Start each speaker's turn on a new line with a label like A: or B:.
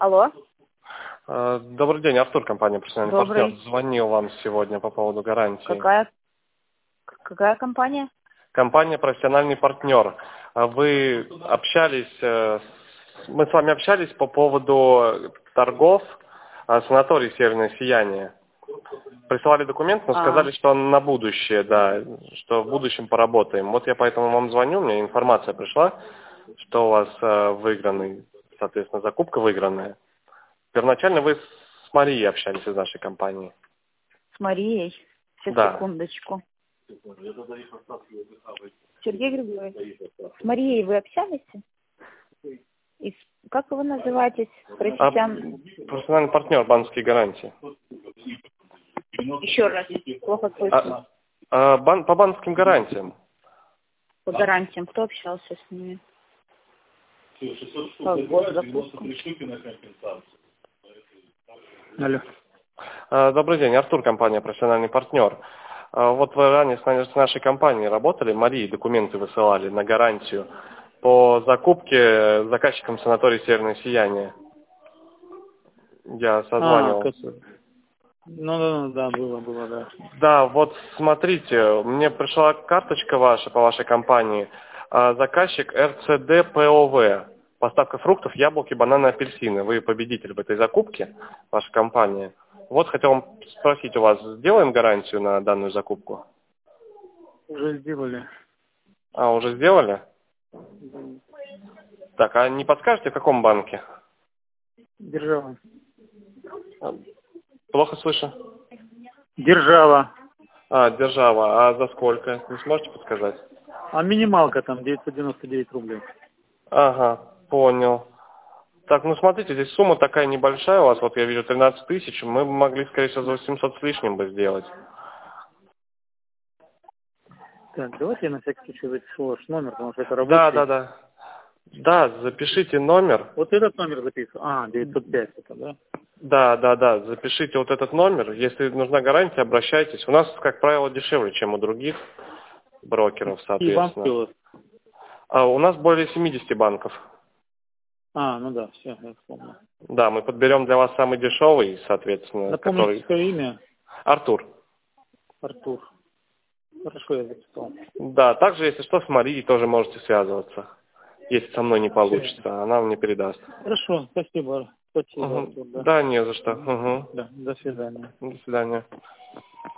A: Алло.
B: Добрый день, Артур, компания «Профессиональный партнер». Звонил вам сегодня по поводу гарантии.
A: Какая компания?
B: Компания «Профессиональный партнер». Вы общались, мы с вами общались по поводу торгов санаторий «Северное сияние». Присылали документ, но сказали, что на будущее, да, что в будущем поработаем. Вот я поэтому вам звоню, у меня информация пришла, что у вас выигранный, соответственно, закупка выигранная. Первоначально вы с Марией общались из нашей компании.
A: С Марией? Сейчас,
B: да.
A: Секундочку. Сергей Григорьевич, с Марией вы общались? И как вы называетесь?
B: Профессиональный партнер, банковские гарантии.
A: Еще раз, плохо слышно.
B: По банковским гарантиям.
A: По гарантиям. Кто общался с ними?
C: Алло.
B: Добрый день, Артур, компания «Профессиональный партнер». Вот вы ранее с нашей компанией работали, Марии документы высылали на гарантию по закупке заказчиком санатория «Северное сияние». Я созванивался.
C: Да, было, да.
B: Да, вот смотрите, мне пришла карточка ваша по вашей компании. Заказчик РЦД ПОВ. Поставка фруктов, яблоки, бананы, апельсины. Вы победитель в этой закупке, ваша компания. Вот хотел вам спросить у вас, сделаем гарантию на данную закупку?
C: Уже сделали.
B: Уже сделали? Так, а не подскажете, в каком банке?
C: Держава.
B: Плохо слышу.
C: Держава.
B: Держава. А за сколько? Не сможете подсказать?
C: Минималка там 999 рублей.
B: Ага, понял. Так, ну смотрите, здесь сумма такая небольшая у вас, вот я вижу 13 тысяч, мы бы могли, скорее всего, за 800 с лишним бы сделать.
C: Так, давайте я на всякий случай запишу ваш номер, потому что это рабочий.
B: Да, запишите номер.
C: Вот этот номер записываю. 905 это, да?
B: Да, запишите вот этот номер. Если нужна гарантия, обращайтесь. У нас, как правило, дешевле, чем у других брокеров, соответственно.
C: И банки у вас?
B: У нас более 70 банков.
C: Ну да, все, я вспомнил.
B: Да, мы подберем для вас самый дешевый, соответственно.
C: Напомните свое имя?
B: Артур.
C: Артур. Хорошо, я записал.
B: Да, также, если что, с Марией тоже можете связываться. Если со мной не получится, она мне передаст.
C: Хорошо, спасибо.
B: Артур, да, не за что.
C: Да, до свидания.
B: До свидания.